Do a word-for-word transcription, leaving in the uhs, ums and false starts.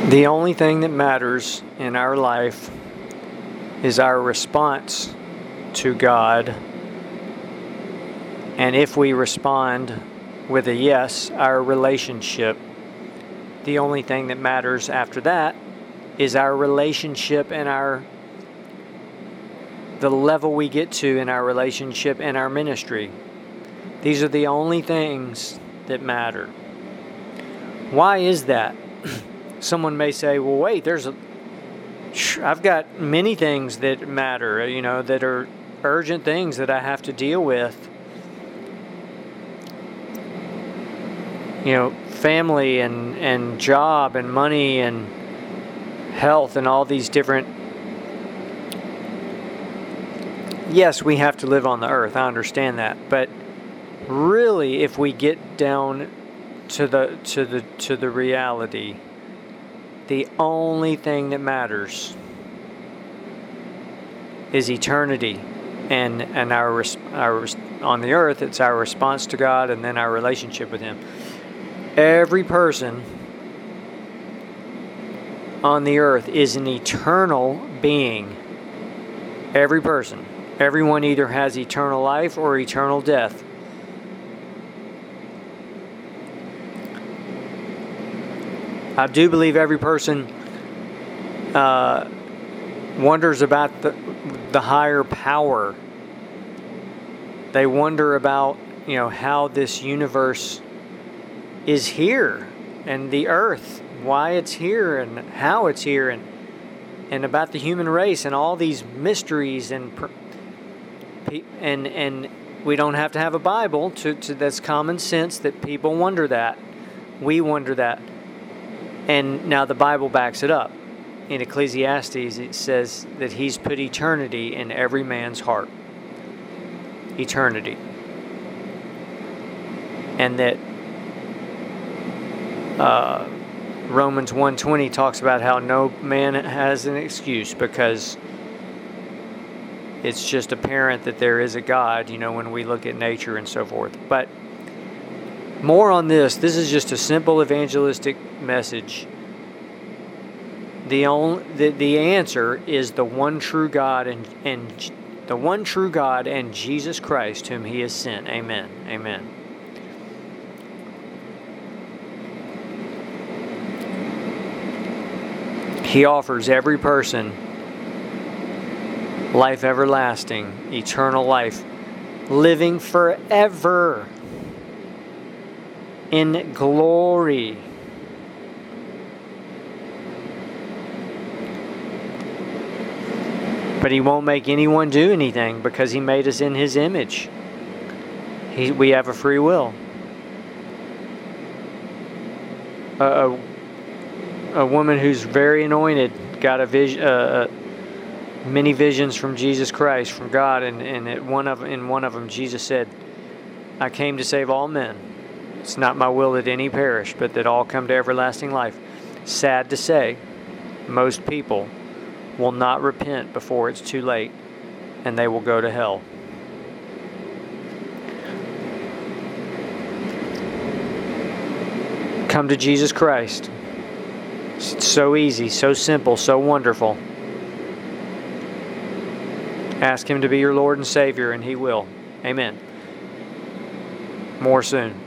The only thing that matters in our life is our response to God. And if we respond with a yes, our relationship. The only thing that matters after that is our relationship and our the level we get to in our relationship and our ministry. These are the only things that matter. Why is that? Someone may say, well, wait, there's a, I've got many things that matter, you know, that are urgent things that I have to deal with. You know, family and, and job and money and health and all these different. Yes, we have to live on the earth. I understand that. But really, if we get down to the to the to the reality, the only thing that matters is eternity, and and our our on the earth, it's our response to God, and then our relationship with Him. Every person on the earth is an eternal being. Every person, everyone either has eternal life or eternal death. I do believe every person uh, wonders about the the higher power. They wonder about, you know, how this universe is here, and the earth, why it's here, and how it's here, and and about the human race, and all these mysteries, and and and we don't have to have a Bible to, to that's common sense that people wonder that. We wonder that. And now the Bible backs it up. In Ecclesiastes, it says that He's put eternity in every man's heart. Eternity. And that uh, Romans one twenty talks about how no man has an excuse, because it's just apparent that there is a God, you know, when we look at nature and so forth. But more on this. This is just a simple evangelistic message. The only the, the answer is the one true God and and the one true God and Jesus Christ, whom He has sent. Amen. Amen. He offers every person life everlasting, eternal life, living forever in glory. But He won't make anyone do anything, because He made us in His image. He, we have a free will. A, a, a woman who's very anointed got a vision, uh, many visions from Jesus Christ, from God, and, and at one of in one of them, Jesus said, "I came to save all men. It's not my will that any perish, but that all come to everlasting life." Sad to say, most people will not repent before it's too late, and they will go to hell. Come to Jesus Christ. It's so easy, so simple, so wonderful. Ask Him to be your Lord and Savior, and He will. Amen. More soon.